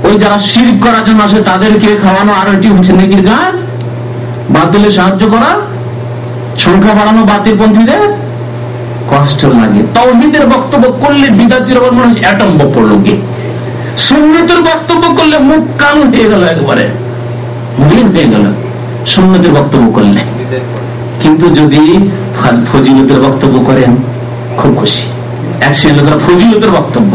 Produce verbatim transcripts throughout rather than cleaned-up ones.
ওই যারা শিরক করার জন্য আসে তাদেরকে খাওয়ানো আর এটি হচ্ছে নেকির কাজ, বাতিলে সাহায্য করা, সংখ্যা বাড়ানো বাতিল পন্থীদের কষ্ট লাগে। তাওহীদের বক্তব্য করলে বিদাতির মনে হচ্ছে অ্যাটম বোম পড়লো কি, সুন্নতের বক্তব্য করলে মুখ কান হয়ে গেল, একবারে হয়ে গেল সুন্নতের বক্তব্য করলে। কিন্তু যদি ফজিলতের বক্তব্য করেন খুব খুশি, এক শ্রেণীর লোকেরা ফজিলতের বক্তব্য।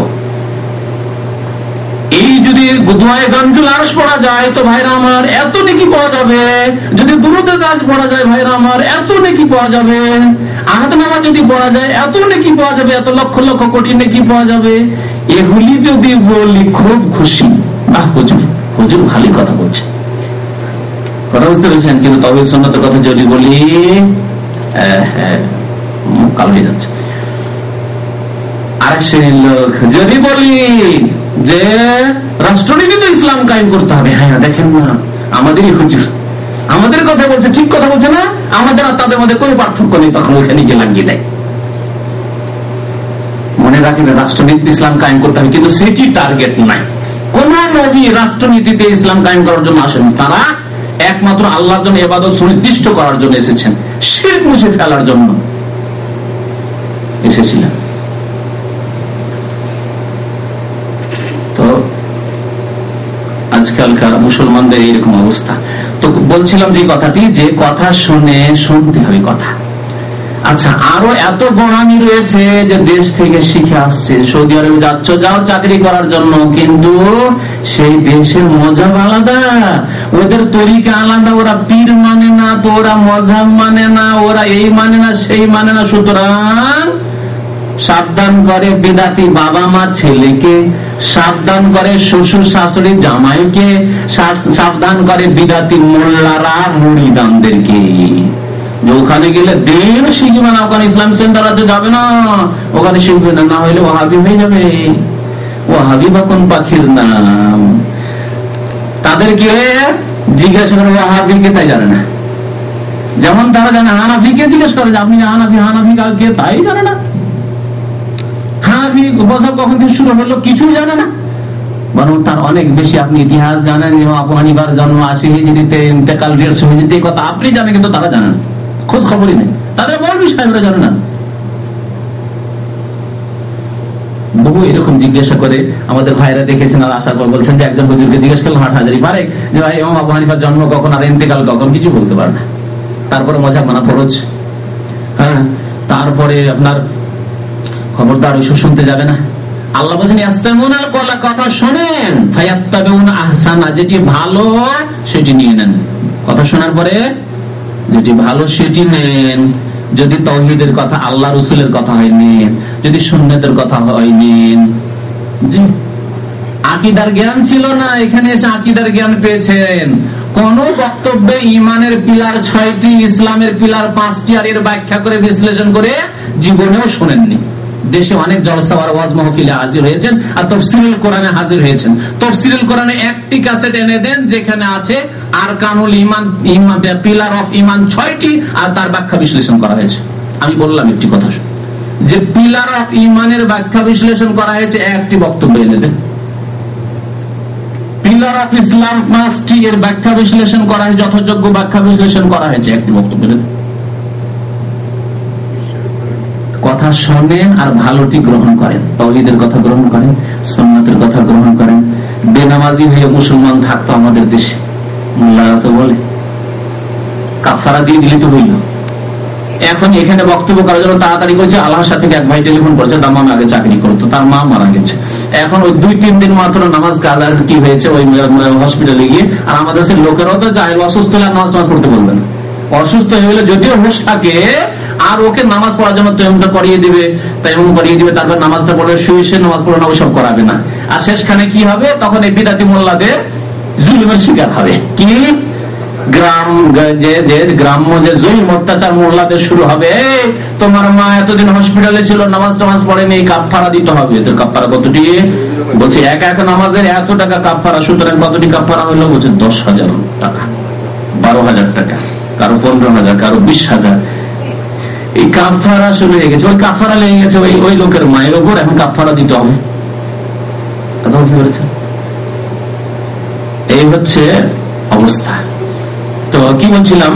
এই যদি দুআয়ে গানজুল আরশ পড়া যায় তো ভাইরা আমার এত নেকি পাওয়া যাবে, যদি দুরূদে কাজ পড়া যায় ভাইরা আমার এত নেকি পাওয়া যাবে, আহাদ নামাজ যদি পড়া যায় এত নেকি পাওয়া যাবে, এত লক্ষ লক্ষ কোটি নেকি পাওয়া যাবে। এগুলি যদি বলি খুব খুশি, বাহ হুজুর হুজুর ভালোই কথা বলছে, কথা বুঝতে পেরেছেন। কিন্তু তাওহীদ সুন্নাতের কথা যদি বলি মুখ কালো হয়ে যাচ্ছে। আরেক শ্রেণীর লোক যদি বলি যে রাষ্ট্রনীতি তো ইসলাম কায়েম করতে হবে, হ্যাঁ দেখেন না আমাদেরই হুজুর আমাদের কথা বলছে, ঠিক কথা বলছে না, আমাদের আর তাদের মধ্যে কোনো পার্থক্য নেই, তখন ওখানে গিয়ে লাগিয়ে দেয়। মনে রাখেন রাষ্ট্রনীতি ইসলাম কায়েম করতে হবে, কিন্তু সেটি টার্গেট নাই। কোন নবী রাষ্ট্রনীতিতে ইসলাম কায়েম করার জন্য আসেন, তারা একমাত্র আল্লাহর জন্য ইবাদত সুনির্দিষ্ট করার জন্য এসেছেন, শিরক মুছে ফেলার জন্য এসেছিলেন। তো আজকালকার মুসলমানদের এইরকম অবস্থা। তো বলছিলাম যে কথাটি, যে কথা শুনে শুনতে হবে কথা। আচ্ছা, আরো এত গোড়ামি রয়েছে যে দেশ থেকে শিখে আসছে, সৌদি আরবে যাচ্ছ যাও চাকরি করার জন্য, কিন্তু সেই দেশের মজাব আলাদা, ওদের তরিকা আলাদা, ওরা পীর মানে না, তো ওরা মজাব মানে না, ওরা এই মানে না সেই মানে না। সুতরাং সাবধান করে বিদাতি বাবা মা ছেলেকে, সাবধান করে শ্বশুর শাশুড়ি জামাইকে, সাবধান করে বিদাতি মোল্লারা মুরিদানদেরকে। ওখানে গেলে দিন শিখবে না, ওখানে ইসলাম সেন্টার আছে, যাবে না, ওখানে শিখবে না, না হইলে ওয়াহাবি হয়ে যাবে। ওয়াহাবি বা কোন পাখির নাম? তাদেরকে জিজ্ঞাসা করে ওয়াহাবি কে, তাই জানে না। যেমন তারা জানে হানাফি কে, জিজ্ঞেস করে যে আপনি হানাফি, হানাফি কে, তাই জানে না। হানাফি মযহাব কখন থেকে শুরু হলো কিছু জানে না, বরং তার অনেক বেশি আপনি ইতিহাস জানেন। যেমন আবু হানিফার জন্ম আশি হিজরিতে, ইন্তেকাল দেড়শো হিজরিতে, এই কথা আপনি জানেন, কিন্তু তারা জানেন খোঁজ খবরই নেই, তাদের মৌলভী সাহেবরা জানে না। বহু এরকম জিজ্ঞাসা করে আমাদের ভাইরা দেখেছেন, আর আসার পর বলছেন যে একজন হুজুরকে জিজ্ঞেস করলাম হাট হাজারি পারে যে ভাই ইমাম আবু হানিফার জন্ম কখন আর ইন্তেকাল কখন, কিছু বলতে পারে না। তারপরে মজাব মানা ফরজ। হ্যাঁ, তারপরে আপনার খবরদার ওইসব শুনতে যাবে না। আল্লাহ বলছেন ইয়াস্তামিউনাল কওলা, কথা শোনেন, ফায়াত্তাবিউনা আহসানা, যেটি ভালো সেটি নিয়ে নেন। কথা শোনার পরে যেটি ভালো সেটি নেন। যদি তাওহীদের কথা, আল্লাহ রাসূলের কথা হয় নেন, যদি সুন্নাতের কথা হয় নেন। জি, আকীদার জ্ঞান ছিল না, এখানে এসে আকীদার জ্ঞান পেয়েছেন। কোন বক্তব্যে ইমানের পিলার ছয়টি, ইসলামের পিলার পাঁচটি, আর এর ব্যাখ্যা করে বিশ্লেষণ করে জীবনেও শোনেননি। দেশে অনেক জলসা আর ওয়াজ মাহফিলে হাজির হয়েছেন, আর তাফসীরুল কোরআনে হাজির হয়েছেন। তাফসীরুল কোরআনে একটি ক্যাসেট এনে দেন যেখানে আছে আরকানুল ঈমান, ঈমান পিলার অফ ঈমান ছয়টি, আর তার ব্যাখ্যা বিশ্লেষণ করা হয়েছে। আমি বললাম একটি কথা, যে পিলার অফ ঈমানের ব্যাখ্যা বিশ্লেষণ করা হয়েছে, একটি বক্তব্য এনে দেন। পিলার অফ ইসলাম পাঁচটি, এর ব্যাখ্যা বিশ্লেষণ করা হয়েছে, যথাযোগ্য ব্যাখ্যা বিশ্লেষণ করা হয়েছে, একটি বক্তব্য এনে দেন। কথা শোনেন আর ভালোটি গ্রহণ করেন, তাওহীদের কথা গ্রহণ করেন, সুন্নাতের কথা গ্রহণ করেন। বেনামাজি হয়ে মুসলমান থাকতো আমাদের দেশে, মোল্লারা তো বলে কাফারা দিয়ে দিলে তো হইল। এখন এখানে বক্তব্য করার জন্য তাড়াতাড়ি করছে, আল্লাহর থেকে এক ভাই টেলিফোন করছে, দামামে আগে চাকরি করতো, তার মা মারা গেছে, এখন ওই দুই তিন দিন মাত্র নামাজ কাজা কি হয়েছে ওই হসপিটালে গিয়ে। আর আমাদের লোকেরাও তো যায়, অসুস্থ হলে নামাজ নামাজ পড়তে বলবেন, অসুস্থ হয়ে গেলে যদিও হুঁশ থাকে আর ওকে নামাজ পড়ার জন্য তৈমটা করিয়ে দিবে, তাইমুম করিয়ে দিবে, তারপর নামাজটা পড়বে, শুয়ে শুয়ে নামাজ পড়ে না, ওইসব করাবে না। আর শেষখানে কি হবে, তখন এই বিদাতি মোল্লাদের জুলুমের শিকার হবে। কি গ্রাম যে গ্রাম্য যে জুলুম অত্যাচার মোল্লাদের শুরু হবে, তোমার মা এতদিন হসপিটালে ছিল, নামাজ টামাজ পড়েনি, কাফারা দিতে হবে। এদের কাফারা কতটি? বলছে এক এক নামাজের এত টাকা কাফারা। সুতরাং কতটি কাফারা হলো? বলছে দশ হাজার টাকা, বারো হাজার টাকা, কারো পনেরো হাজার, কারো বিশ হাজার। এই কাফারা শুরু হয়ে গেছে, ওই কাফারা লেগে গেছে ওই ওই লোকের মায়ের ওপর, এখন কাফারা দিতে হবে। কথা বুঝতে পেরেছেন? এই হচ্ছে অবস্থা। তো কি বলছিলাম,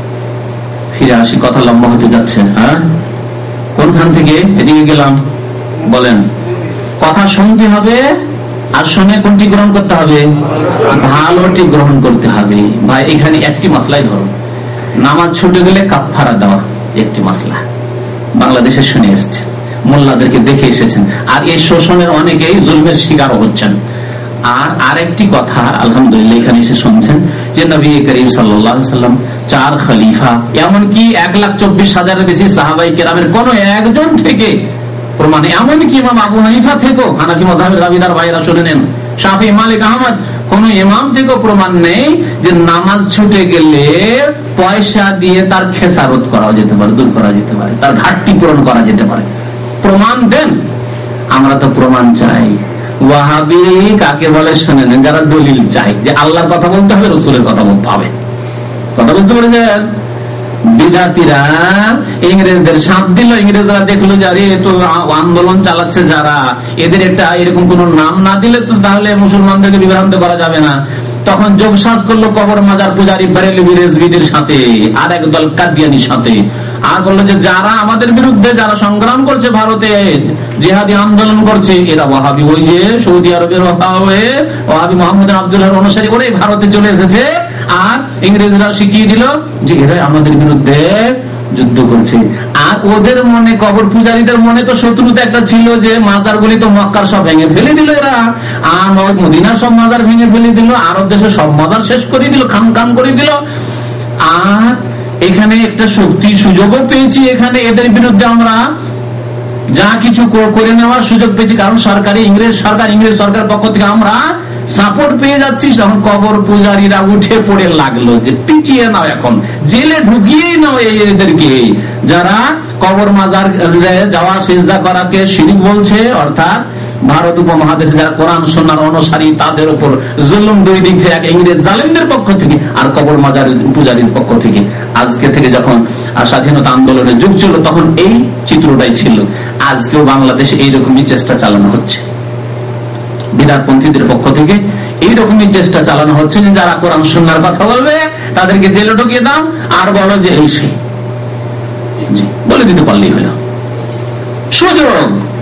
ফিরে আসি, কথা লম্বা হতে যাচ্ছে। হ্যাঁ, কোনখান থেকে এদিকে গেলাম বলেন? কথা শুনতে হবে, আর শুনে কোনটি গ্রহণ করতে হবে? ভালোটি গ্রহণ করতে হবে। ভাই এখানে একটি মাসলাই ধরো, নামাজ ছুটে গেলে কাফারা দেওয়া, একটি মাসলা বাংলাদেশে শুনে এসছে, মোল্লাদেরকে দেখে এসেছেন, আর এই শোষণের অনেকেই জুলমের শিকার হচ্ছেন। আর আরেকটি কথা আলহামদুলিল্লাহ এখানে এসে শুনছেন যে নবী করিম সাল্লাল্লাহু আলাইহি ওয়াসাল্লাম চার খলিফা, এমনকি এক লাখ চব্বিশ হাজারের বেশি সাহাবায়ে কেরামের কোন একজন থেকে প্রমাণ, এমনকি ইমাম আবু হানিফা থেকেও, হানাফি মাযহাবের দাবিদার ভাইরা শুনে নেন, শাফি, মালিক, আহমদ, কোন ইমাম থেকেও প্রমাণ নেই যে নামাজ ছুটে গেলে পয়সা দিয়ে তার খেসারত করা যেতে পারে, দূর করা যেতে পারে, তার ঘাটতি পূরণ করা যেতে পারে। প্রমাণ দেন। আমরা তো প্রমাণ চাই। ওয়াহাবি কাকে বলে শুনে নেন, যারা দলিল চাই যে আল্লাহর কথা বলতে হবে, রসুলের কথা বলতে হবে। কথা বলতে পেরেছেন? বিদাতিরা ইংরেজদের সাপ দিল, ইংরেজরা দেখলো যারে তো আন্দোলন চালাচ্ছে যারা, এদের একটা এরকম কোন নাম না দিলে তো তাহলে মুসলমানদেরকে বিভ্রান্ত করা যাবে না। তখন যোগসাজ করলো কবর মাজার পূজারী বেরেলভি রেজভিদের সাথে, আর একদল কাদিয়ানির সাথে, আর বললো যে যারা আমাদের বিরুদ্ধে যারা সংগ্রাম করছে, ভারতে জিহাদি আন্দোলন করছে, এরা ওয়াহাবি, ওই যে সৌদি আরবের ওয়াহাবি মোহাম্মদ আব্দুল্লাহর অনুসারী করে ভারতে চলে এসেছে। আর ইংরেজরা শিখিয়ে দিল যে এরা আমাদের বিরুদ্ধে যুদ্ধ করছে। আর ওদের মনে, কবর পূজারীদের মনে তো শত্রুতা একটা ছিল যে মাজারগুলি তো মক্কার সব ভেঙে ফেলে দিল এরা, আর মদিনার সব মাজার ভেঙে ফেলে দিল, আরব দেশে সব মাজার শেষ করে দিল, খান খান করে দিল। আর এখানে একটা শক্তি সুযোগও পেয়েছি, এখানে এদের বিরুদ্ধে আমরা যা কিছু করে নেওয়ার সুযোগ পেয়েছি, কারণ সরকারি ইংরেজ সরকার ইংরেজ সরকার পক্ষ থেকে আমরা সাপোর্ট পেয়ে যাচ্ছি। তখন কবর পূজারীরা উঠে পড়ে লাগলো যে পিটিয়ে নাও, এখন জেলে ঢুকিয়ে নাও এদেরকে, যারা কবর মাজার যাওয়া সিজদা করাকে শিরক বলছে, অর্থাৎ ভারত উপমহাদেশে যারা কোরআন সুন্নাহর অনুসারী তাদের উপর জুলুম দুই দিক থেকে, এক ইংরেজ জালেমদের পক্ষ থেকে আর কবর মাজার পূজারীর পক্ষ থেকে। আজকে থেকে যখন স্বাধীনতা আন্দোলনের যুগ ছিল তখন এই চিত্রটাই ছিল। আজকেও বাংলাদেশে এইরকমই চেষ্টা চালানো হচ্ছে, বিদাতপন্থীদের পক্ষ থেকে এইরকমই চেষ্টা চালানো হচ্ছে যে যারা কোরআন সুন্নাহর কথা বলবে তাদেরকে জেলে ঢুকিয়ে দাও, আর বলো যে এই সেই বলে দিতে পারলেই হলো। সুযোগ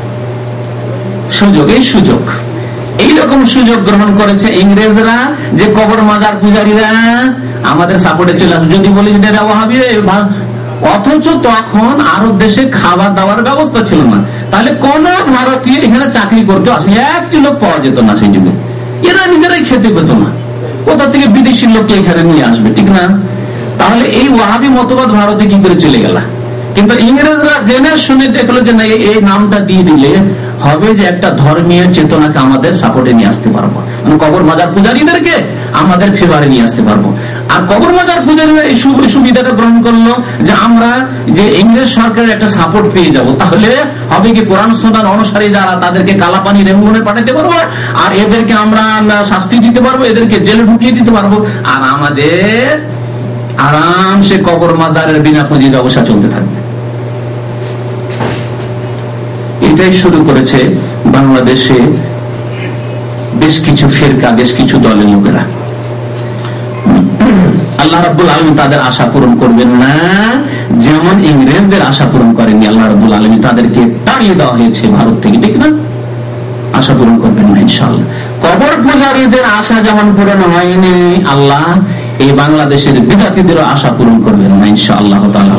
সুযোগ এই সুযোগ এইরকম সুযোগ গ্রহণ করেছে ইংরেজরা যে কবর মাজার পূজারীরা আমাদের সাপোর্টে চলে আসে। যদি বলি যে ওয়াহাবি, অথচ তখন আরব দেশে খাবার দাবার ব্যবস্থা ছিল না, তাহলে কোন ভারতীয় এখানে চাকরি করতে আসে একটি লোক পাওয়া যেত না সেই যুগে। এরা নিজেরাই খেতে পেত না, কোথা থেকে বিদেশি লোককে এখানে নিয়ে আসবে, ঠিক না? তাহলে এই ওয়াহাবি মতবাদ ভারতে কি করে চলে গেল? কিন্তু ইংরেজরা জেনে শুনে দেখলো যে না, এই নামটা দিয়ে দিলে হবে যে একটা ধর্মীয় চেতনাকে আমাদের সাপোর্টে নিয়ে আসতে পারবো, মানে কবর মাজার পূজারীদেরকে আমাদের ফেভারে নিয়ে আসতে পারবো। আর কবর মাজার পূজারীরা এই সুবিধাটা গ্রহণ করলো যে আমরা যে ইংরেজ সরকারের একটা সাপোর্ট পেয়ে যাব, তাহলে হবে কি কোরআন সুন্নাহর অনুসারী যারা তাদেরকে কালাপানি রেমুনে পাঠাতে পারবো, আর এদেরকে আমরা শাস্তি দিতে পারবো, এদেরকে জেলে ঢুকিয়ে দিতে পারবো, আর আমাদের আরামসে কবর মাজারের বিনা পুঁজি ব্যবসা চলতে থাকবে। এটাই শুরু করেছে বাংলাদেশে বেশ কিছু ফিরকা, বেশ কিছু দলের লোকেরা। আল্লাহ রাব্বুল আলামিন তাদের আশা পূরণ করবেন না, যেমন ইংরেজদের আশা পূরণ করেননি আল্লাহ রাব্বুল আলামিন, তাদেরকে তাড়িয়ে দেওয়া হয়েছে ভারত থেকে, ঠিক না? আশা পূরণ করবেন না ইনশাআল্লাহ। কবর পূজারীদের আশা যেমন পূরণ হয়নি, আল্লাহ এই বাংলাদেশের বিদাতীদেরও আশা পূরণ করবেন না ইনশাআল্লাহ তাআলা।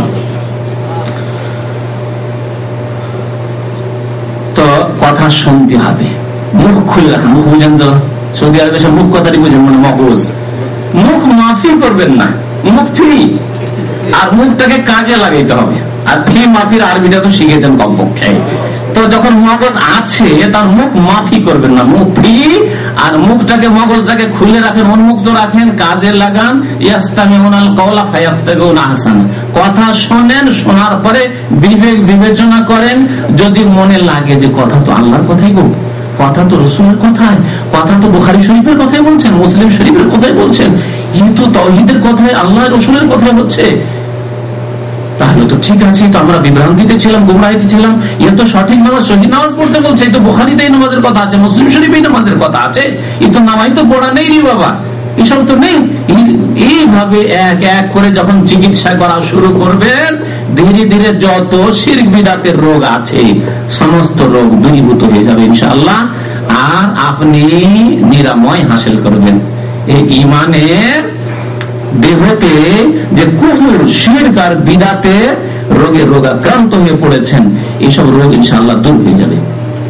তো কথা শুনতে হবে, মুখ খুলে রাখা, মুখ বুঝেন তো, সৌদি আরবে সব মুখ কথাটি বুঝেন, মানে মগজ, মুখ মাফি করবেন না, মুখ ফি, আর মুখটাকে কাজে লাগাইতে হবে। আর ফি মাফির আরবিটা তো শিখেছেন কমপক্ষে। তো যখন মগজ আছে তার মুখ মাফি করবেন না, মুখ ফি, আর মুখটাকে মগজটাকে খুলে রাখেন, উন্মুক্ত রাখেন, কাজে লাগান। ইয়াস্তামিউনাল কওলা ফায়াত্তাবিউনা আহসানা, কথা শোনেন, শোনার পরে বিবেক বিবেচনা করেন। যদি মনে লাগে যে কথা তো আল্লাহর কথাই গো, কথা তো রসুলের কথায়, কথা তো বুখারী শরীফের কথাই বলছেন, মুসলিম শরীফের কথাই বলছেন, কিন্তু তাওহীদের কথায়, আল্লাহ রসুলের কথাই হচ্ছে, তাহলে তো ঠিক আছে। তো আমরা বিভ্রান্তিতে ছিলাম, গুমরাহিতে ছিলাম, এ তো সঠিক নামাজ, সঠিক নামাজ পড়তে বলছে, এই তো বুখারীতেই নামাজের কথা আছে, মুসলিম শরীফেই নামাজের কথা আছে, এই তো নামাই তো পড়া নেই রে বাবা, এসব তো নেই। এইভাবে এক এক করে যখন চিকিৎসা করা শুরু করবেন, ধীরে ধীরে যত শিরক বিদআতের রোগ আছে সমস্ত রোগ দূরীভূত হয়ে যাবে ইনশাআল্লাহ, আর আপনি নিরাময় হাসিল করবেন। এই ঈমানের দেহতে যে কুফর, শিরক আর বিদআতে রোগে রোগাক্রান্ত হয়ে পড়েছেন, এইসব রোগ ইনশাআল্লাহ দূর হয়ে যাবে।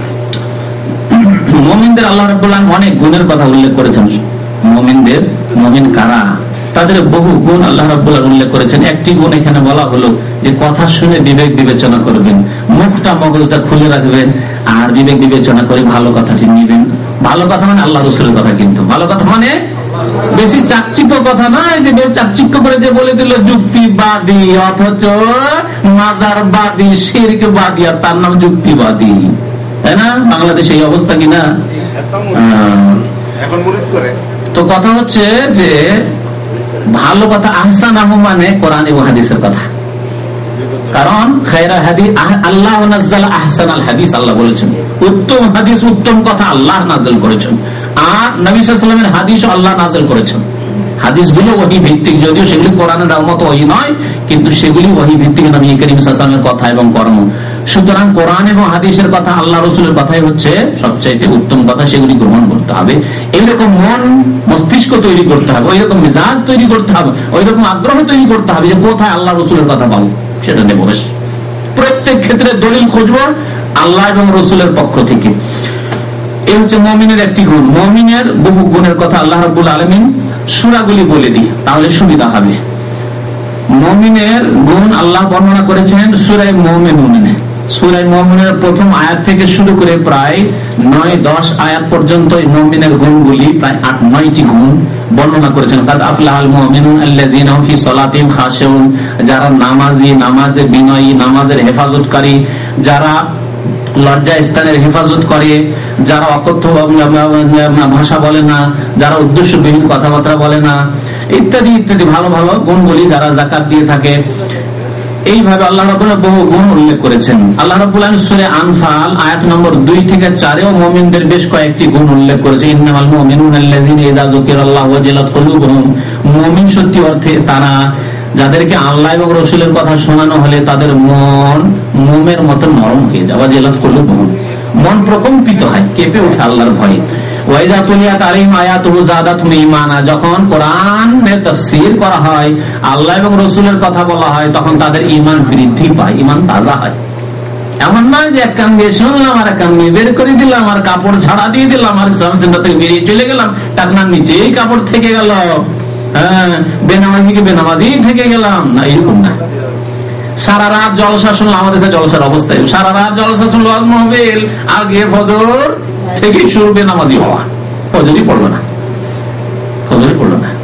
মুমিনদের আল্লাহ রাব্বুল আলামিন অনেক গুণের কথা উল্লেখ করেছেন। মুমিনদের, মুমিন কারা, তাদের বহু গুণ আল্লাহ রাব্বুল আলামিন উল্লেখ করেছেন। একটি গুণ এখানে বলা হলো যে কথা শুনে বিবেক বিবেচনা করবেন, মুখটা মগজটা খুলে রাখবেন, আর বিবেক বিবেচনা করে ভালো কথাটি নিবেন। ভালো কথা মানে আল্লাহ রাসূলের কথা, কিন্তু ভালো কথা মানে বেশি চাকচিক্য কথা নয়, যে বেশ চাকচিক্য করে যে বলে দিল যুক্তিবাদী, অথচ মাজারবাদী, শিরকবাদী, আর তার নাম যুক্তিবাদী, তাই না? বাংলাদেশে এই অবস্থা কিনা? তো কথা হচ্ছে যে ভালো কথা আহসানাহু মানে কোরআন এবং হাদিসের কথা, কারণ খায়রা হাদিস আল্লাহ নাযালা আহসানাল হাদিস, আল্লাহ বলেছেন উত্তম হাদিস, উত্তম কথা আল্লাহ নাযিল করেছেন, আর নবী সাল্লাল্লাহু আলাইহি ওয়াসাল্লামের হাদিস আল্লাহ নাযিল করেছেন। হাদিসগুলো ওহী ভিত্তিক, যদিও সেগুলি কোরআনের মতো ওহী নয়, কিন্তু সেগুলি ওহী ভিত্তিক, নবী করিম সাল্লাল্লাহু আলাইহি ওয়াসাল্লামের কথা এবং কর্ম। সুতরাং কোরআন এবং হাদিসের কথা, আল্লাহ রাসূলের কথাই হচ্ছে সবচাইতে উত্তম কথা, সেগুলি গ্রহণ করতে হবে। এইরকম মন মস্তিষ্ক তৈরি করতে হবে, ওইরকম মেজাজ তৈরি করতে হবে, ওইরকম আগ্রহ তৈরি করতে হবে যে কোথায় আল্লাহ রাসূলের কথা পাবো, সেটা নেব। বেশ, প্রত্যেক ক্ষেত্রে দলিল খুঁজবো আল্লাহ এবং রাসূলের পক্ষ থেকে। এই হচ্ছে মুমিনের একটি গুণ। মুমিনের বহু গুণের কথা আল্লাহ রাব্বুল আলামিন সূরাগুলি বলে দিই, তাহলে সুবিধা হবে। মুমিনের গুণ আল্লাহ বর্ণনা করেছেন সূরা মুমিনুনে। সূরা মুমিনের প্রথম আয়াত থেকে শুরু করে প্রায় নয় দশ আয়াত পর্যন্ত মুমিনের গুণগুলি, প্রায় আট নয়টি গুণ বর্ণনা করেছেন। কাদ আফলাহাল মুমিনুন আল্লাযীনা হুম ফি সালাতিহিম খাশিউন, যারা নামাজি, নামাজে বিনয়ী, নামাজের হেফাজতকারী, যারা লজ্জা স্থানের হেফাজত করে, যারা অকথ্য ভাষা বলে না, যারা উদ্দেশ্যবিহীন কথাবার্তা বলে না, ইত্যাদি ইত্যাদি ভালো ভালো গুণগুলি, যারা যাকাত দিয়ে থাকে। এইভাবে আল্লাহ রাব্বুল আলামিন বহু গুণ উল্লেখ করেছেন। আল্লাহ রাব্বুল আলামিন সূরা আনফাল আয়াত নম্বর দুই থেকে চারেও মুমিনদের বেশ কয়েকটি গুণ উল্লেখ করেছেন। ইন্নামাল মুমিনুনা আল্লাযীনা ইযা যুকিরাল্লাহু ওয়াজিলাত কুলুবুহুম, মুমিন সত্যি অর্থে তারা যাদেরকে আল্লাহ এবং রাসূলের কথা শোনানো হলে তাদের মন মোমের মতো নরম হয়ে যায়। ওয়াজিলাত কুলুবুহুম, মন প্রকম্পিত হয়, কেঁপে ওঠে আল্লাহর ভয়ে। ওয়াইদা তুলিয়াত আলাইহিম আয়াতুহু যাদাতহুম ঈমানা, যখন কোরআনের তাফসীর করা হয়, আল্লাহ এবং রাসূলের কথা বলা হয়, তখন তাদের ঈমান বৃদ্ধি পায়, ঈমান তাজা হয়। এমন নয় যে এক কান দিয়ে শুনলাম আর এক কান দিয়ে বের করে দিলাম, আর কাপড় ছাড়া দিয়ে দিলাম, আর সেন্টার থেকে বেরিয়ে চলে গেলাম, টাকনার নিচেই কাপড় থেকে গেল, হ্যাঁ, বেনামাজিকে বেনামাজি থেকে গেলাম, না, এরকম না। সারা রাত জলসা শুনলাম, আমাদের জলসার অবস্থায় সারা রাত জলসা শুনলো, মহবিল আগে ফজর থেকে শুরু বেনামাজি হওয়া, ফজরই পড়লো না, ফজরই পড়লো না,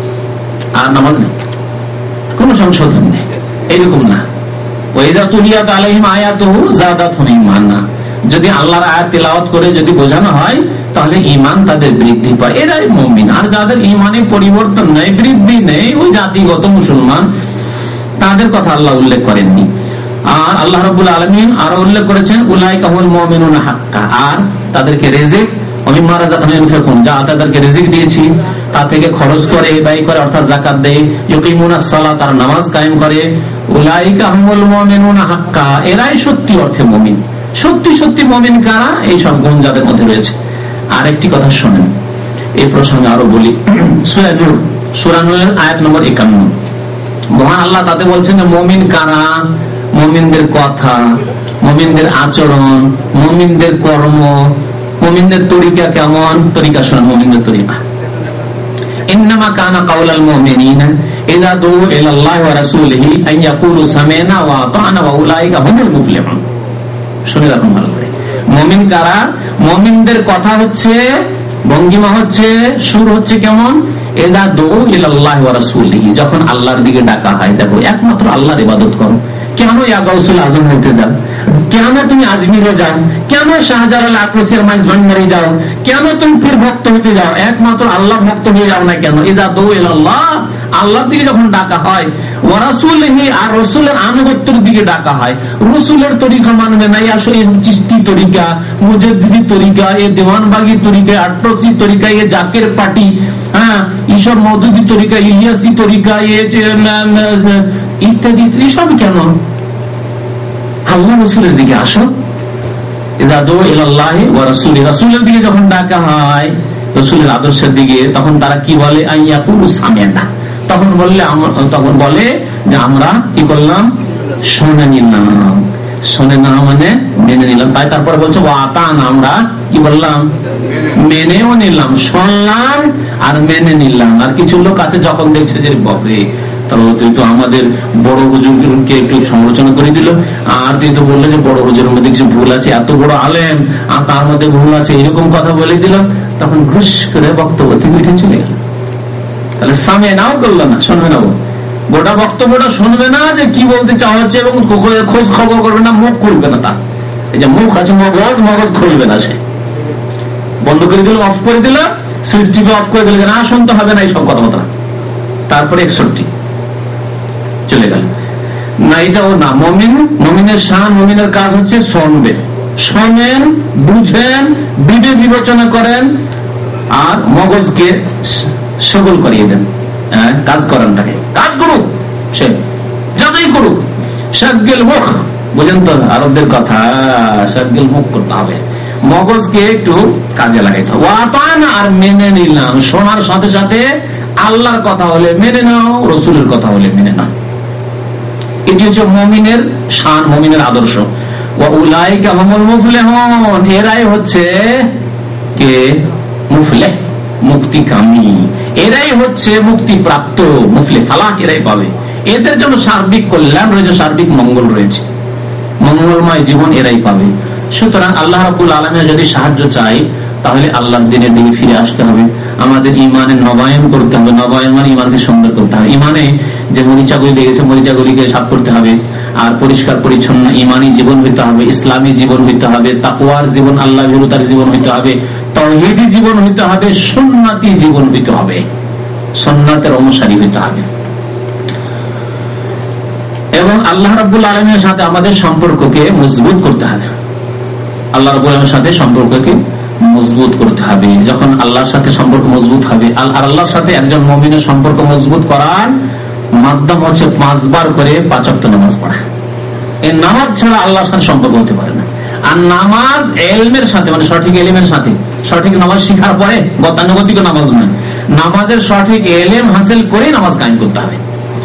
আর নামাজ নেই, কোন সংশোধন নেই, এইরকম না। ওয়াইদা তুলিয়াত আলাইহিম আয়াতুহু যাদাতহুম ঈমানা, যদি আল্লাহর আয়াত তেলাওয়াত করে যদি বোঝানো হয়, তাহলে ঈমান তাদের বৃদ্ধি পায়, এরাই মুমিন। আর যাদের ঈমানে পরিবর্তন নেই, বৃদ্ধি নেই, ওই জাতিগত মুসলমান, তাদের কথা আল্লাহ উল্লেখ করেননি। আর আল্লাহ রাব্বুল আলামিন আরো উল্লেখ করেছেন উলাইকা হুল মুমিনুনা হাক্কা, আর তাদেরকে রিজিক ওমিম্মা রাযাকনাহুম ইউনফিকুন, যা তাদেরকে রিজিক দিয়েছি তা থেকে খরচ করে, ব্যয় করে, অর্থাৎ যাকাত দেয়। ইউকিমুনাস সালাত, তার নামাজ কায়েম করে। উলাইকা হুমুল মুমিনুনা হাক্কা, এরাই সত্যি অর্থে মুমিন। সত্যি সত্যি মুমিন কারা? এই সব গুণ যাদের মধ্যে রয়েছে। আরেকটি কথা শোনেন, এই প্রসঙ্গে আরো বলি। সূরা নূর, সূরা নূরের আয়াত নম্বর একান্ন, মহান আল্লাহ তাতে বলছেন যে মুমিন কারা, মুমিনদের কথা, মুমিনদের আচরণ, মুমিনদের কর্ম, মুমিনদের তরিকা কেমন। তরিকা শোনেন, মুমিনদের তরিকা। ইন্নামা কানা কাওলাল মুমিনিনা ইযা দুউ ইলাল্লাহি ওয়া রাসূলিহি আন ইয়াকুলু সামি'না ওয়া আতা'না ওয়া উলাইকা হুমুল মুফলিহুন। শুনে রাখুন ভালো করে, মুমিন কারা? মুমিনদের কথা হচ্ছে, ভঙ্গিমা হচ্ছে, সুর হচ্ছে কেমন? ইযা দুউ ইলাল্লাহি ওয়া রাসূলিহি, যখন আল্লাহর দিকে ডাকা হয়। দেখো, একমাত্র আল্লাহর ইবাদত করো। কেন ইয়া গাউসুল আজম হতে যাও? কেন তুমি আজমিরে যাও? কেন শাহজালাল আক্রোশের মাইজ ভান্ডারে যাও? কেন তুমি পীর ভক্ত হতে যাও? একমাত্র আল্লাহ ভক্ত হয়ে যাও না কেন? ইযা দুউ ইলাল্লাহ, আল্লাহর দিকে যখন ডাকা হয়, ওয়া রাসূলিহি আর রাসূলের আনুগত্যের দিকে ডাকা হয়, রাসূলের তরিকা মানবে না, আসলে চিশতি তরিকা, মুজাদ্দিদি তরিকা, এ দেওয়ানবাগি তরিকা, আটরসি তরিকা, এ জাকের পার্টি, হ্যাঁ এইসব মওদুদি তরিকা, ইলিয়াসি তরিকা, এ ইত্যাদি সব কেন? আল্লাহ রাসূলের দিকে আসো। ইযা দু ইলাল্লাহি ওয়া রাসূলি, রাসূলের দিকে যখন ডাকা হয়, রাসূলের আদর্শের দিকে, তখন তারা কি বলে? আইয়াকুলু সামি'না, তখন বললে তখন বলে যে আমরা কি করলাম? শুনে নিলাম। শুনে না মানে মেনে নিলাম। তাই তারপরে বলছে ওয়া আতানা, আমরা কি বললাম? মেনেও নিলাম, শুনলাম আর মেনে নিলাম। আর কিছু লোক আছে যখন দেখছে যে বসে, তুই তো আমাদের বড় হুজুরকে একটু সমালোচনা করে দিল, আর তুই তো বললো যে বড় হুজুরের মধ্যে কিছু ভুল আছে, এত বড় আলেম আর তার মধ্যে ভুল আছে, এরকম কথা বলে দিল, তখন ঘুষ করে বক্তব্য থেকে উঠে চলে গেল। তাহলে সামে নাও করলো না, শুনবে না, গোটা বক্তব্যটা শুনবে না যে কি বলতে চাওয়া হচ্ছে, এবং খোঁজ খবর করবে না, মুখ খুলবে না। তার এই যে মুখ আছে মগজ, মগজ খুলবে না, সে বন্ধ করে দিল, অফ করে দিল, সুইচ টিপে অফ করে দিল, না শুনতে হবে না এইসব কথাবার্তা। তারপরে একষট্টি চলে গেল না, এটাও না। মমিন, মমিনের শান, মমিনের কাজ হচ্ছে শুনবে, শোনেন, বুঝেন, বিবে বিবেচনা করেন, আর মগজকে সবল করিয়ে দেন, কাজ করেন, তাকে কাজ করুক, সে যাতেই করুক। শাগিল মুখ, বুঝেন তো আরবদের কথা, শাগিল মুখ করতে হবে, মগজকে একটু কাজে লাগাইতে হবে। আর মেনে নিলাম, শোনার সাথে সাথে আল্লাহর কথা হলে মেনে নাও, রসুলের কথা হলে মেনে নাও। এটি হচ্ছে মুমিনের শান, মুমিনের আদর্শ। উলাইকা হুমুল মুফলিহুন, এরাই হচ্ছে কে? মুফলিহ, মুক্তিকামী, এরাই হচ্ছে মুক্তি প্রাপ্ত, মুফলিহ, ফালাহ এরাই পাবে। এদের জন্য সার্বিক কল্যাণ রয়েছে, সার্বিক মঙ্গল রয়েছে, মঙ্গলময় জীবন এরাই পাবে। সুতরাং আল্লাহ রাব্বুল আলামিন যদি সাহায্য চাই, তাহলে আল্লাহর দিনের দিকে ফিরে আসতে হবে, আমাদের ইমানের নবায়ন করতে হবে। নবায়ন মানে ইমানকে সুন্দর করতে হবে। ইমানে যে মরিচাগুলি লেগেছে, মরিচাগুলিকে সাফ করতে হবে, আর পরিষ্কার পরিচ্ছন্ন ইমানি জীবন হইতে হবে, ইসলামী জীবন হইতে হবে, তাকওয়ার জীবন, আল্লাহ ভীরুতার জীবন হইতে হবে, তাওহীদি জীবন হইতে হবে, সুন্নতি জীবন হইতে হবে, সুন্নাতের অনুসারী হইতে হবে। এবং আল্লাহ রাব্বুল আলামিনের সাথে আমাদের সম্পর্ককে মজবুত করতে হবে, আল্লাহ রাব্বুল আলামিনের সাথে সম্পর্ককে মজবুত করতে হবে। যখন আল্লাহর সাথে সম্পর্ক মজবুত হবে, আর আল্লাহর সাথে একজন মুমিনের সম্পর্ক মজবুত করার মাধ্যম হচ্ছে পাঁচবার করে পাঁচ ওয়াক্ত নামাজ পড়া। এই নামাজ ছাড়া আল্লাহর সাথে সম্পর্ক হতে পারে না। আর নামাজ ইলমের সাথে, মানে সঠিক ইলমের সাথে, সঠিক নামাজ শিখার পরে গতানুগতিক নামাজ নয়, নামাজের সঠিক ইলম হাসিল করে নামাজ কায়েম করতে হবে,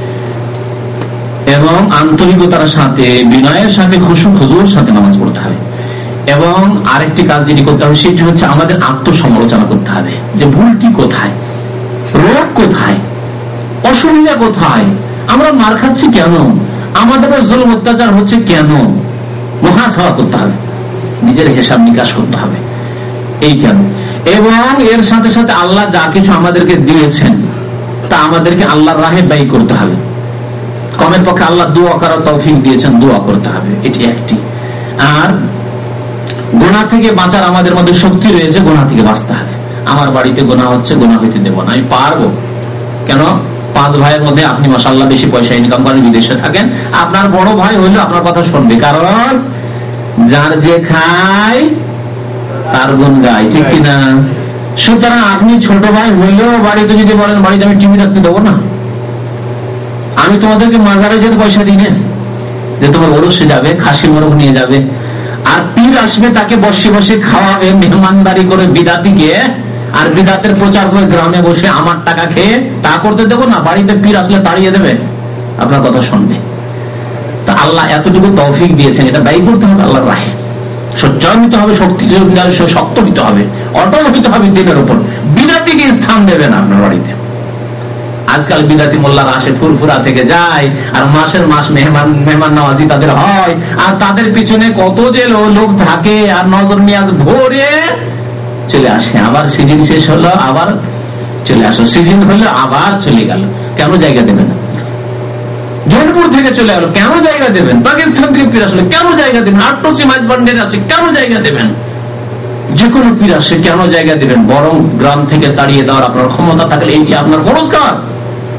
এবং আন্তরিকতার সাথে, বিনয়ের সাথে, খুশু খুজুর সাথে নামাজ পড়তে হবে। এবং আরেকটি কাজ যেটি করতে হবে, সেটি হচ্ছে আমাদের আত্মসমালোচনা করতে হবে, যে ভুলটি কোথায়, রোগ কোথায়, অসুবিধা কোথায়, আমরা মার খাচ্ছি কেন, আমাদের জুলুম অত্যাচার হচ্ছে কেন, মুহাসাবা করতে হবে, নিজের হিসাব নিকাশ করতে হবে, এই কেন। এবং এর সাথে সাথে আল্লাহ যা কিছু আমাদেরকে দিয়েছেন, তা আমাদেরকে আল্লাহর রাহে ব্যয় করতে হবে। কমের পক্ষে আল্লাহ দোয়া করার তৌফিক দিয়েছেন, দোয়া করতে হবে, এটি একটি। আর গুনাহ থেকে বাঁচার আমাদের মধ্যে শক্তি রয়েছে, গুনাহ থেকে বাঁচতে হবে। আমার বাড়িতে গুনাহ হচ্ছে, গুনাহ হইতে দেব না, আমি পারবো কেন? পাঁচ ভাইয়ের মধ্যে আপনি মাশাআল্লাহ বেশি পয়সা ইনকাম করেন, বিদেশে থাকেন, আপনার বড় ভাই হইলে আপনার কথা শুনবে, কারণ যার যে খায় তার গুণ গায়, ঠিক কিনা? সুতরাং আপনি ছোট ভাই হইলেও বাড়িতে যদি বলেন বাড়িতে আমি টিভি রাখতে দেবো না, আমি তোমাদেরকে মাজারে যেতে পয়সা দিই না, যে তোমার ওরসে যাবে, খাসি মোরগ নিয়ে যাবে, আর পীর আসবে তাকে বসে বসে খাওয়াবে, মেহমানদারি করে বিদাতিকে, আর বিদাতের প্রচার করে গ্রামে বসে আমার টাকা খেয়ে তা করতে দেবো না। বাড়িতে পীর আসলে তাড়িয়ে দেবে, আপনার কথা শুনবে। তা আল্লাহ এতটুকু তৌফিক দিয়েছেন, এটা ব্যয় করতে হবে আল্লাহর রাহে, সোচ্চার হইতে হবে, শক্তি শক্ত হইতে হবে, অটল হইতে হবে দিনের উপর। বিদাতিকে স্থান দেবে না আপনার বাড়িতে। আজকাল বিদাতি মোল্লারা আসে, ফুরফুরা থেকে যায়, আর মাসের মাস মেহমান মেহমান নওয়াজি তাদের হয়, আর তাদের পিছনে কত যে লোক থাকে, আর নজর নিয়াজ ভরে চলে আসে, আবার সিজন শেষ হলো আবার চলে আসো, সিজন হলো আবার চলে গেল। কেন জায়গা দেবেন? জয়পুর থেকে চলে গেল, কেন জায়গা দেবেন? পাকিস্তান থেকে ফিরে আসলে কেন জায়গা দেবেন? আটটসি মাইজবান্ডের আসে, কেন জায়গা দেবেন? যে কোনো পীর আসে, কেন জায়গা দেবেন? বরং গ্রাম থেকে তাড়িয়ে দেওয়ার আপনার ক্ষমতা থাকলে এইটি আপনার ফরজ কাজ।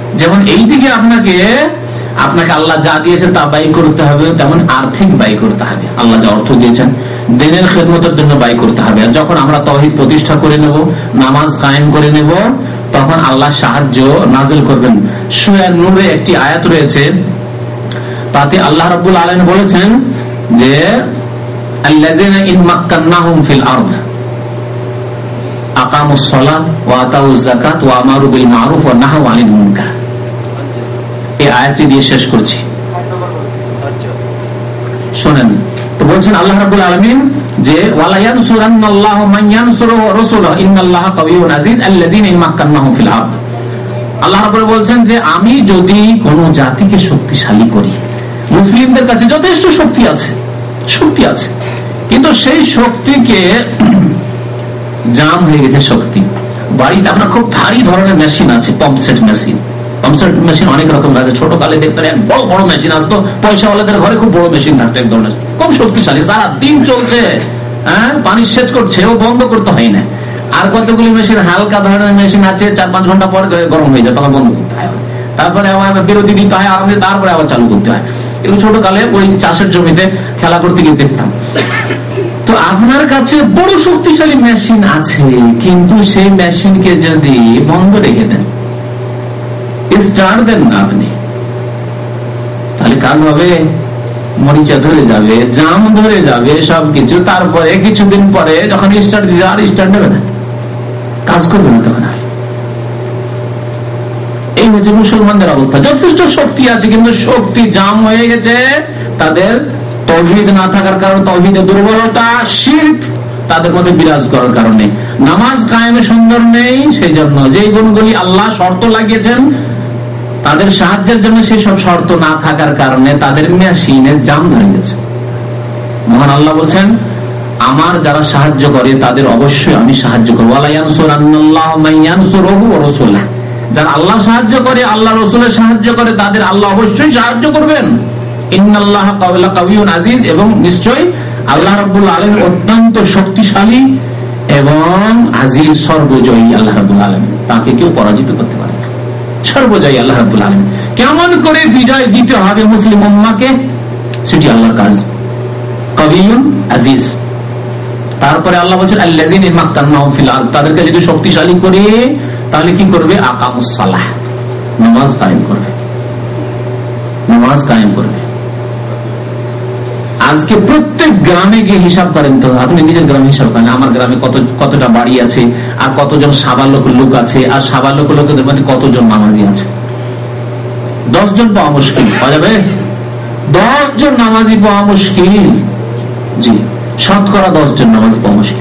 যেমন এই দিকে আপনাকে আপনাকে আল্লাহ যা দিয়েছে তা ব্যয় করতে হবে, তেমন আর্থিক ব্যয় করতে হবে। আল্লাহ যা অর্থ দিয়েছেন দিনের খেদমতের জন্য ব্যয় করতে হবে। আর যখন আমরা তাওহীদ প্রতিষ্ঠা করে নেব, নামাজ কায়েম করে নেব, তখন আল্লাহ সাহায্য নাজিল করবেন। সূরা নূরে একটি আয়াত রয়েছে, তাতে আল্লাহ রাব্বুল আলামিন বলেছেন যে আল্লাযীনা ইন মাক্কান্নাহুম ফিল আরদ আকামুস সালাত ওয়া আতাউয যাকাত ওয়া আমারু বিল মা'রুফ ওয়া নাহাউ আনিল মুনকার। এই আয়াতটি দিয়ে শেষ করছি, শুনেন। তো বলছেন আল্লাহ রাব্বুল আলামিন যে ওয়ালা ইয়ানসুরান্নাল্লাহু মান ইয়ানসুরুহু ওয়া রাসূলুহু ইন্নাল্লাহা কাওয়িয়্যুন আযীজ আল্লাযীনা ইন মাক্কান্নাহুম ফিল আরদ। আল্লাহ রাব্বুল বলছেন যে আমি যদি কোন জাতিকে শক্তিশালী করি, মুসলিমদের কাছে যথেষ্ট শক্তি আছে, শক্তি আছে, কিন্তু সেই শক্তিকে জাম হয়ে গেছে শক্তি। বাড়িতে আপনার খুব ভারী ধরনের মেশিন আছে, পাম্পসেট মেশিন। পাম্পসেট মেশিন অনেক রকম আছে। ছোট কালে দেখতেন এক বড় বড় মেশিন আসতো, পয়সাওয়ালাদের ঘরে খুব বড় মেশিন থাকতো, এক ধরনের খুব শক্তিশালী, সারা দিন চলছে, হ্যাঁ, পানি সেচ করছে, ও বন্ধ করতে হয় না। আর কতগুলি মেশিন হালকা ধরনের মেশিন আছে, চার পাঁচ ঘন্টা পর গরম হয়ে যায়, তখন বন্ধ করতে হয়, তারপরে আবার বিরতি দিতে হয়, আরামে তারপরে আবার চালু করতে হয়। এগুলো ছোট কালে ওই চাষের জমিতে খেলা করতে গিয়ে দেখতাম। তো আপনার কাছে বড় শক্তিশালী মেশিন আছে, কিন্তু সেই মেশিনকে যদি বন্ধ রেখে দেন, স্টার্ট দেন না আপনি, তাহলে কাজ হবে? মরিচা ধরে যাবে, জাম ধরে যাবে, সবকিছু। তারপরে কিছুদিন পরে যখন স্টার্ট দিবে আর স্টার্ট নেবে না, কাজ করবে না তখন। এই হচ্ছে মুসলমানদের অবস্থা। যথেষ্ট শক্তি আছে, কিন্তু শক্তি জাম হয়ে গেছে তাদের তাওহীদ না থাকার কারণে, তাওহীদের দুর্বলতা, শিরক তাদের মধ্যে বিরাজ করার কারণে। নামাজ কায়েমে সুন্দর নেই, সেই জন্য যেই গুণগুলি আল্লাহ শর্ত লাগিয়েছেন তাদের সাহায্যের জন্য, সেই সব শর্ত না থাকার কারণে তাদের মেশিনে জাম ধরে গেছে। মহান আল্লাহ বলছেন আমার যারা সাহায্য করে তাদের অবশ্যই আমি সাহায্য করবো। ওয়ালা ইয়ানসুরান্নাল্লাহু মান ইয়ানসুরুহু ওয়া রাসূলুহু, যারা আল্লাহ সাহায্য করে, আল্লাহ রাসূলের সাহায্য করে, তাদের আল্লাহ অবশ্যই সাহায্য করবেন। ইন্নাল্লাহা কাওয়িয়্যুন আযীজ, এবং নিশ্চয়ই আল্লাহ রাব্বুল আলামিন অত্যন্ত শক্তিশালী এবং আজিজ, সর্বজয়ী। আল্লাহ রাব্বুল আলামিন, তাকে কেউ পরাজিত করতে পারে না, সর্বজয়ী আল্লাহ রাব্বুল আলামিন। কেমন করে বিজয় দিতে হবে মুসলিম উম্মাহকে, সেটি আল্লাহর কাজ। কাওয়িয়্যুন আযীজ। তারপরে আল্লাহ বলেন আল্লাযীনা মাক্কান্নাহুম ফিল আরদ, তাদেরকে যদি শক্তিশালী করে তাহলে কি করবে? আকামুস সালাহ, নামাজ কায়েম করবে, নামাজ কায়েম করবে। আজকে প্রত্যেক গ্রামে গিয়ে হিসাব করেন তো, আপনি নিজের গ্রামে হিসাব করেন, আমার গ্রামে কত কতটা বাড়ি আছে, আর কতজন সাবালক লোক আছে, আর সাবালক লোকদের মধ্যে কতজন নামাজি আছে। দশ জন পাওয়া মুশকিল, পাওয়া যাবে? দশ জন নামাজি পাওয়া মুশকিল, জি, শতকরা দশ জন নামাজ পাওয়া মুশকিল।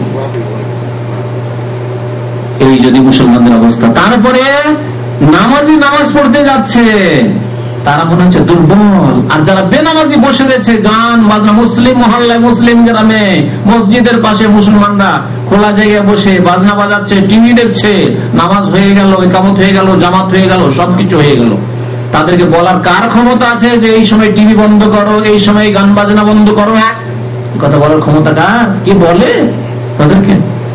এই যদি মুসলমানদের অবস্থা, তারপরে নামাজি নামাজ পড়তে যাচ্ছে, তারা মনে হচ্ছে দুর্বল। আর যারা বেনামাজি বসে রয়েছে, গান বাজনা, মুসলিম মহল্লায়, মুসলিম গ্রামে, মসজিদের পাশে মুসলমানরা খোলা জায়গায় বসে বাজনা বাজাচ্ছে, টিভি দেখছে, নামাজ হয়ে গেল, ইকামত হয়ে গেল, জামাত হয়ে গেল, সবকিছু হয়ে গেল, তাদেরকে বলার কার ক্ষমতা আছে যে এই সময় টিভি বন্ধ করো, এই সময় গান বাজনা বন্ধ করো? কথা বলার ক্ষমতা কার? কি বলে তাদেরকে?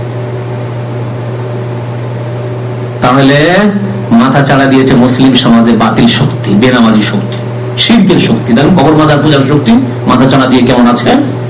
তাহলে মাথা চাড়া দিয়েছে মুসলিম সমাজে বাতিল শক্তি, বেনামাজি শক্তি, শিরকের শক্তি। দেখুন কবর মাজার পূজার শক্তি মাথা চাড়া দিয়ে কেমন আছে।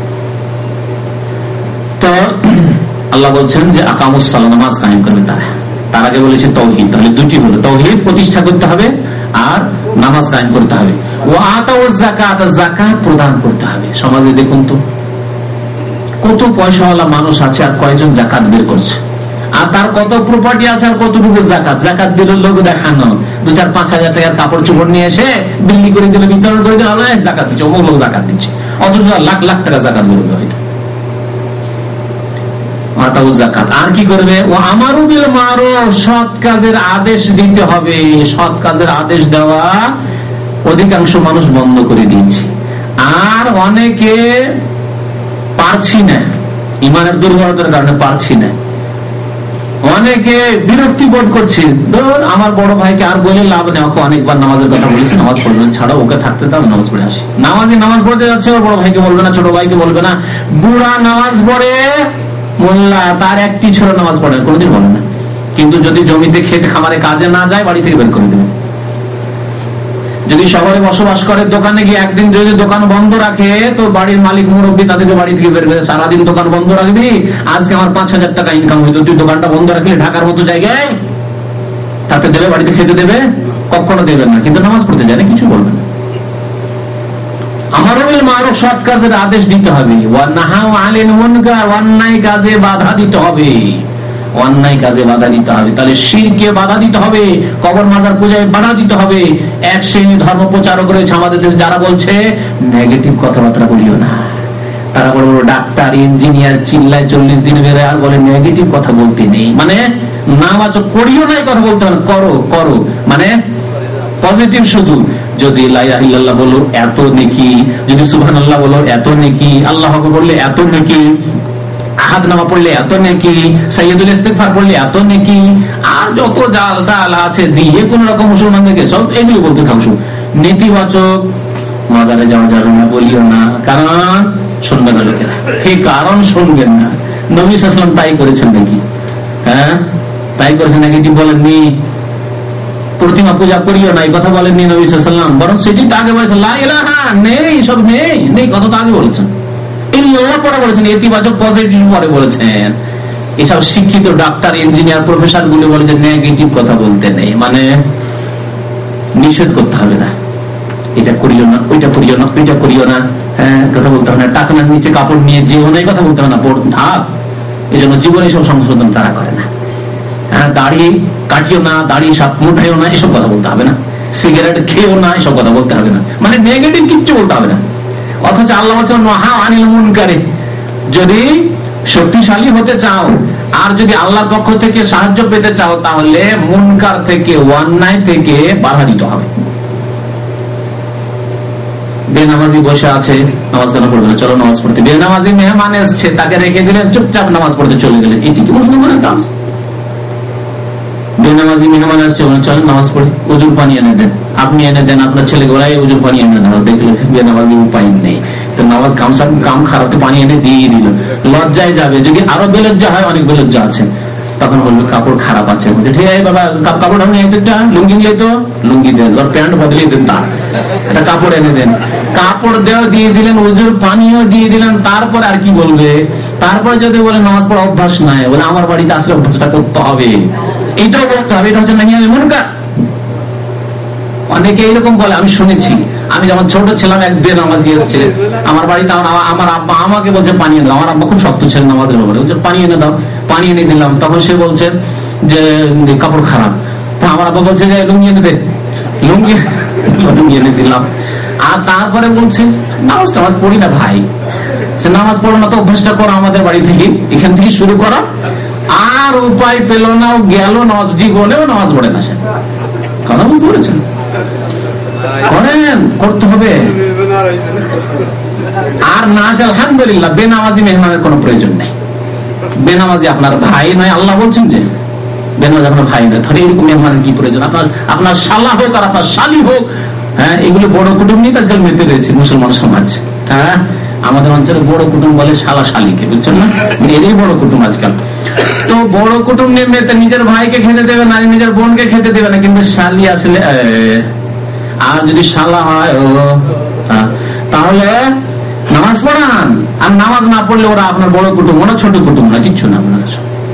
তো আল্লাহ বলছেন যে আকামুস সালাহ, নামাজ কায়েম করবে তারা। তার আগে বলেছে তাওহীদ, তাহলে দুটি হলো, তাওহীদ প্রতিষ্ঠা করতে হবে আর নামাজ কায়েম করতে হবে। ও আতাউয যাকাত, যাকাত প্রদান করতে হবে। সমাজে দেখুন তো কত পয়সাওয়ালা মানুষ আছে, আর কয়জন যাকাত বের করছে, আর তার কত প্রপার্টি আছে, আর কতটুকু যাকাত। যাকাত দিল লোক দেখানো, দু চার পাঁচ হাজার টাকার কাপড় চোপড় নিয়ে এসে বিল্লি করে দিল, বিতরণ করে দিল, যাকাত দিচ্ছে, অমুক লোক যাকাত দিচ্ছে, অথচ লাখ লাখ টাকা যাকাত বেরোবে হয়তো। যাকাত আর কি করবে? ও আমারু বিল মারুফ, সৎ কাজের আদেশ দিতে হবে। সৎ কাজের আদেশ দেওয়া অধিকাংশ মানুষ বন্ধ করে দিয়েছে, আর অনেকে পারছি না, ইমানের দুর্বলতার কারণে পারছি না। অনেকে বিরক্তি বোধ করছে, ধর আমার বড় ভাইকে আর বলে লাভ নেই, ওকে অনেকবার নামাজের কথা বলেছি, নামাজ পড়বে ছাড়া, ওকে থাকতে দাও, নামাজ পড়ে আসি। নামাজি নামাজ পড়তে যাচ্ছে, ওর বড় ভাইকে বলবে না, ছোট ভাইকে বলবে না। বুড়া নামাজ পড়ে, মোল্লা তার একটি ছোট নামাজ পড়ে, কোনদিন বলে না। কিন্তু যদি জমিতে খেতে খামারে কাজে না যায়, বাড়ি থেকে বের করে দেবে, যদি শহরে বসবাস করে, দোকানে গিয়ে একদিন যদি দোকান বন্ধ রাখে, তো বাড়ির মালিক মুরব্বী তাদেরকে বাড়ি থেকে বের করে, সারাদিন দোকান বন্ধ রাখবি, আজকে আমার পাঁচ হাজার টাকা ইনকাম হইতো, তুই দোকানটা বন্ধ রাখলে ঢাকার মতো জায়গায়, তাকে দেবে, বাড়িতে খেতে দেবে? কখনো দেবেন না। কিন্তু নামাজ পড়তে যায় না, কিছু বলবেন না। আমারও মারুফ, সৎ কাজের আদেশ দিতে হবে, অন্যায় কাজে বাধা দিতে হবে, অন্যায় কাজে বাধা দিতে হবে। তাহলে শিরকে বাধা দিতে হবে, কবর মাজার পূজায় বাধা দিতে হবে। এক শ্রেণী ধর্ম প্রচারক রয়েছে আমাদের দেশে, যারা বলছে নেগেটিভ কথাবার্তা বলিও না। তারা বড় বড় ডাক্তার, ইঞ্জিনিয়ার, চিল্লায় চল্লিশ দিন বেড়ে, আর বলে নেগেটিভ কথা বলতে নেই, মানে নামাজও করিও নাই, কথা বলতে হবে, করো করো, মানে পজিটিভ শুধু। যদি লা ইলাহা ইল্লাল্লাহ বলো এত নেকি, যদি সুবহানাল্লাহ বলো এত নেকি, আল্লাহু আকবার বললে এত নেকি, আহাদ নামা পড়লে এত নেকি, সাইয়্যিদুল ইস্তিগফার পড়লে এত নেকি, আর যত জাল তাল আছে দিয়ে কোন রকম মুসলমানদেরকে সব এগুলো বলতে থাকছো। নেতিবাচক মাজারে যাওয়া যাবে না, বলিও না, কারণ শুনবে না লোকেরা। এই কারণ শুনবেন না। নবী সাল্লাল্লাহু আলাইহি ওয়াসাল্লাম তাই করেছেন নাকি? হ্যাঁ, তাই করেছেন নাকি? বলেননি প্রতিমা পূজা করিও না, এই কথা বলেননি নবী সাল্লাল্লাহু আলাইহি ওয়াসাল্লাম, বরং সেটি তো আগে বলেছেন লা ইলাহা, নেই, সব নেই নেই, কথা তো আগে বলেছেন। পরে বলেছেন ইতিবাচক, পজিটিভ পরে বলেছেন। এসব শিক্ষিত ডাক্তার, ইঞ্জিনিয়ার, প্রফেসর গুলো বলে যে নেগেটিভ কথা বলতে নেই, মানে নিষেধ করতে হবে না, এটা করিও না, ওইটা করিও না, ওইটা করিও না, হ্যাঁ কথা বলতে হবে না, টাকনার নিচে কাপড় নিয়ে যেও না, কথা বলতে হবে না, ধাপ। এই জন্য জীবনে সব সংশোধন তারা করে না। হ্যাঁ, দাড়ি কাটিও না, দাড়ি সাপ মুঠাইও না, এসব কথা বলতে হবে না। সিগারেট খেয়েও না, এসব কথা বলতে হবে না, মানে নেগেটিভ কিচ্ছু বলতে হবে না। অথচ আল্লাহ বলছেন নাহা আনিল মুনকারে, যদি শক্তিশালী হতে চাও আর যদি আল্লাহর পক্ষ থেকে সাহায্য পেতে চাও, তাহলে মুনকার থেকে, অন্যায় থেকে বাধা দিতে হবে। বেনামাজি বসে আছে, নামাজ কেন পড়বে না, চলো নামাজ পড়তে। বেনামাজি মেহমান এসছে, তাকে রেখে দিলেন, চুপচাপ নামাজ পড়তে চলে গেলেন, এটি কি মুসলমানের কাজ? বেনামাজি মেহমান আসছে, চলেন নামাজ পড়ে, উজুর পানি এনে দেন, আপনি এনে দেন, আপনার ছেলেকে ওরাই উজুর পানি এনে দেন, দেখলেন বেনামাজি উপায় নেই, তো নামাজ কামসা কাম খারাপ, পানি এনে দিয়ে দিল, লজ্জায় যাবে। যদি আরো বেলজ্জা হয়, অনেক বেলজ্জা আছে, তখন বলবে কাপড় খারাপ আছে, ঠিক আছে বাবা কাপড় লুঙ্গি নিয়ে তো লুঙ্গি দেন, প্যান্ট বদলিয়ে দেন, তার একটা কাপড় এনে দেন, কাপড় দেওয়া দিয়ে দিলেন, উজুর পানিও দিয়ে দিলেন, তারপর আর কি বলবে? তারপরে যদি বলে নামাজ পড়া অভ্যাস নাই, বলে আমার বাড়িতে আসলে অভ্যাসটা করতে হবে, এইটাও বলতে হবে। এটা হচ্ছে নাকি আমি মনকা। অনেকে এইরকম বলে, আমি শুনেছি। আমি যখন ছোট ছিলাম, এক বেনামাজি এসেছে আমার বাড়িতে, আমার আব্বা আমাকে বলছে পানি এনে দাও, আমার আব্বা খুব শক্ত ছিলেন নামাজের উপরে, পানি এনে দাও, পানি এনে দিলাম, তখন সে বলছে যে কাপড় খারাপ, তা আমার আব্বা বলছে যে লুঙ্গি এনে দে, লুঙ্গি লুঙ্গি এনে দিলাম। আর তারপরে বলছে নামাজ টামাজ পড়ি না ভাই, নামাজ পড়ো না তো অভ্যাসটা করো আমাদের বাড়ি থেকে, এখান থেকে শুরু করো। আর উপায় পেল না, গেল নামাজ, জীবনেও নামাজ পড়ে না সে, কথা বুঝতে পেরেছেন? করেন, করতে হবে। আর না আসে আলহামদুলিল্লাহ, বেনামাজি মেহমানের কোন প্রয়োজন নেই। বেনামাজি আপনার ভাই নয়, আল্লাহ বলছেন যে বেনামাজি আপনার ভাই নয়, তাহলে এরকম মেহমানের কি প্রয়োজন? আপনার আপনার শালা হোক আর আপনার শালি হোক, হ্যাঁ এগুলো বড় কুটুম নিয়ে আজকাল মেতে রয়েছে মুসলমান সমাজ। হ্যাঁ, আমাদের অঞ্চলে বড় কুটুম বলে শালা শালিকে, বুঝছেন না? এরই বড় কুটুম আজকাল। তো বড় কুটুম নিয়ে মেতে নিজের ভাইকে খেতে দেবে না, নিজের বোনকে খেতে দেবে না, কিন্তু শালি আসলে, আর যদি শালা হয় ও, তাহলে নামাজ পড়ান। আর নামাজ না পড়লে ওরা আপনার বড় কুটুম, ওরা ছোট কুটুম না, কিচ্ছু না আপনার।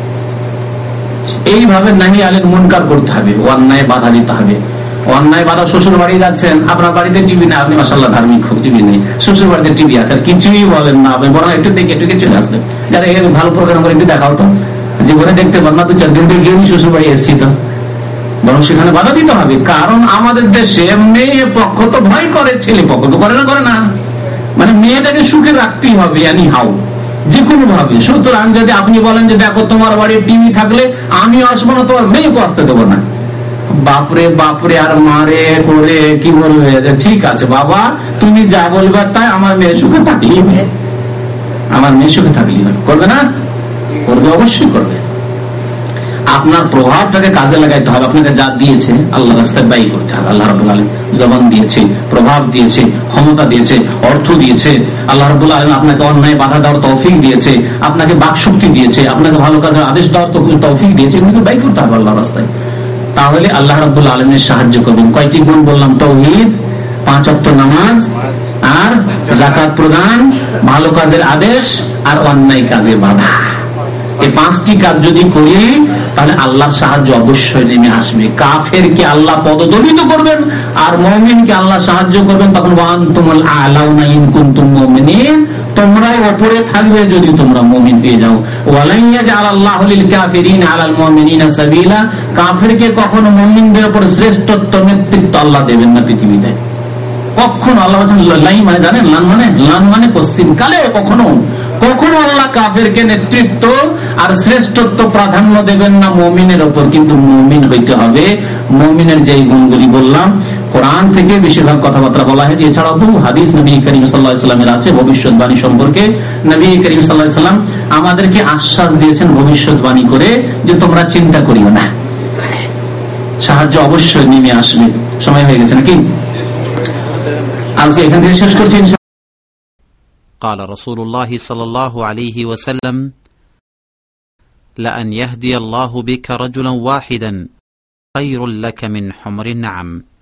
এইভাবে নাহি আলের মুনকার করতে হবে, অন্যায় বাধা দিতে হবে। অন্যায় বাধা, শ্বশুর বাড়ি যাচ্ছেন, আপনার বাড়িতে টিভি না, আপনি মাশাআল্লাহ ধার্মিক, খুব টিভি নেই, শ্বশুর বাড়িতে টিভি আছে, আর কিছুই বলেন না, আপনি বরং একটু দেখে একটু চলে আসলেন, যারা এখানে ভালো প্রোগ্রাম করে একটু দেখাও তো, জীবনে দেখতে পান না, দু চার দিন গিয়ে শ্বশুর বাড়ি এসছি তো, বরং সেখানে বাধা দিতে হবে। কারণ আমাদের দেশে মেয়ে পক্ষ তো ভয় করে, ছেলে পক্ষ তো করে না, করে না, মানে মেয়েটাকে সুখে রাখতেই হবে এনি হাউ, যে কোনো ভাবে। সুতরাং যদি আপনি বলেন যে দেখো তোমার বাড়ির টিভি থাকলে আমি আসবো না, তোমার মেয়েকে আসতে দেবো না, বাপরে বাপরে আর মারে করে কি বলবে, ঠিক আছে বাবা তুমি যা বলবে তাই, আমার মেয়ে সুখে থাকলেই, আমার মেয়ে সুখে থাকলেই করবে না, করবে, অবশ্যই করবে। আপনার প্রভাবটাকে কাজে লাগাইতে হবে, আপনাকে যা দিয়েছে আল্লাহ রাস্তায় ব্যয় করতে হবে। আল্লাহ রাব্বুল আলামিন জবান দিয়েছে, প্রভাব দিয়েছে, ক্ষমতা দিয়েছে, অর্থ দিয়েছে। আল্লাহ রাব্বুল আলামিন আপনাকে অন্যায় বাধা দেওয়ার তৌফিক দিয়েছে, আপনাকে বাকশক্তি দিয়েছে, আপনাকে ভালো কাজের আদেশ দেওয়ার তৌফিক দিয়েছে, এগুলোকে ব্যয় করতে হবে আল্লাহ রাস্তায়। তাহলে আল্লাহ রাব্বুল আলামিনের সাহায্য করবেন। কয়টি গুণ বললাম? তাওহীদ, পাঁচ ওয়াক্ত নামাজ, আর যাকাত প্রদান, ভালো কাজের আদেশ, আর অন্যায় কাজে বাধা। এই পাঁচটি কাজ যদি করি তাহলে আল্লাহর সাহায্য অবশ্যই নেমে আসবে। কাফেরকে আল্লাহ পদদলিত করবেন আর মুমিনকে আল্লাহ সাহায্য করবেন। তখন ওয়ান্তুমুল আ'লাউনা ইন কুনতুম মুমিনিন, তোমরাই উপরে থাকবে যদি তোমরা মুমিন পেয়ে যাও। ওয়ালাই ইয়াজআলাল্লাহু লিল কাফিরিনা আলাল মুমিনিনা সাবিলা, কাফেরকে কখনো মুমিনদের উপর শ্রেষ্ঠত্ব নেতৃত্ব আল্লাহ দেবেন না পৃথিবীতে কখনো। আল্লাহ বলেছেন লাই মানে জানেন লান মানে লান মানে পশ্চিম কালে কখনো কখনো আল্লাহ কাফেরকে নেতৃত্ব আর শ্রেষ্ঠত্ব প্রাধান্য দেবেন না মুমিনের উপর। কিন্তু মুমিন হইতে হবে, মুমিনের যেই গুণগুলি বললাম কোরআন থেকে বেশিরভাগ কথাবার্তা বলা হয়েছে, এছাড়াও বহু হাদিস নবী করিম সাল্লাল্লাহু আলাইহি ওয়াসাল্লামের আছে ভবিষ্যৎবাণী সম্পর্কে। নবী করিম সাল্লাল্লাহু আলাইহি ওয়াসাল্লাম আমাদেরকে আশ্বাস দিয়েছেন ভবিষ্যৎবাণী করে যে তোমরা চিন্তা করিও না, সাহায্য অবশ্যই নেমে আসবে। সময় হয়ে গেছে নাকি? আজকে এখান থেকে শেষ করছি। قال رسول الله صلى الله عليه وسلم لأن يهدي الله بك رجلا واحدا خير لك من حمر النعم